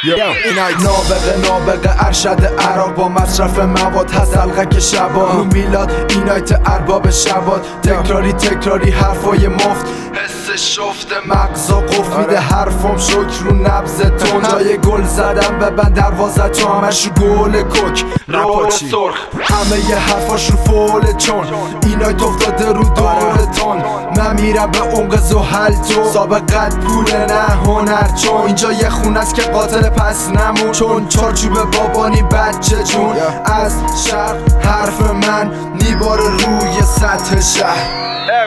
نابغه ارشد عراق با مصرف مواد هست حلقک شبا رو میلاد اینایت ارباب شبات تکراری حرفای مفت حس شفت مغزا قفل میده حرفم شکر رو نبض تون جای گل زدم ببند دروازه تو همش رو گل کوک رول سرخ همه ی حرفاش رو فول چون اینایت افتاده رو دورتون من میرم به عمق زحل تو سابقت پوله نه هنر چون اینجا یه خونه است که قاتل پس نمون چون چارچوب بابانی بچه جون از شرق حرف من میباره روی سطح شهر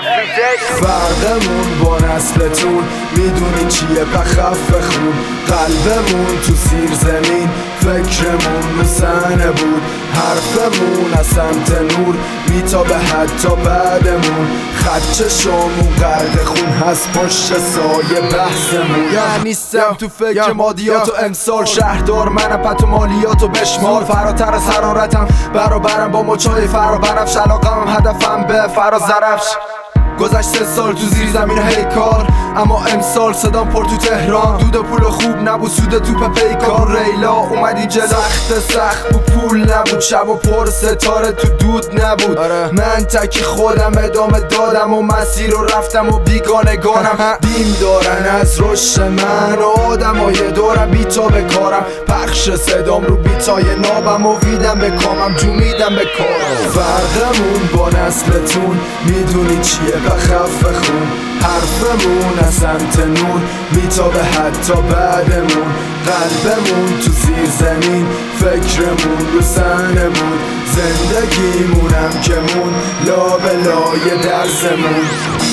فرقمون با نسلتون میدونی چیه بخف خون قلبمون تو زیر زمین فکرمون مسنه بود حرفمون از سمت نور میتابه حتی بعدمون خط چشمون غرق خون هست پشت سایه بحثمون نیستم تو فکر مادیات و امسال شهردار منم پت مالیات و بشمار فراتر از حرارتم برابرم با مچای فرابنفش علاقم هدفم به فراز زرفش گذشت 3 سال تو زیر زمین هیکار اما امسال صدام پر تو تهران دود پول خوب نبود سود توپ پیکار ریلا اومدی جلو سخت بود پول نبود شب و پر ستاره تو دود نبود من تکی خودم ادامه دادم و مسیر رو رفتم و بیگانگانم بیم دارن از رشد من و آدمای دورم بیتا به کارم پخش صدام رو بیتای نابم و ویدم به کامم جومیدم به کارم فرقمون با نسلتون میدونی چیه بخف خون حرفمون از سمت نور میتابه حتی بعدمون قلبمون تو زیر زمین فکرمون رو سنمون زندگیمونم که مون لابلای درسمون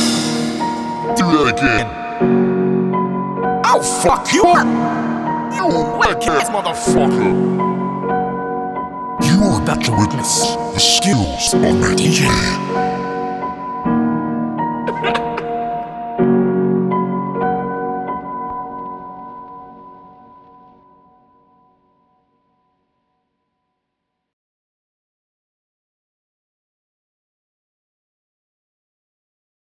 Do that again. I'll fuck you up. You whack-ass motherfucker. You are about to witness the skills of my DJ.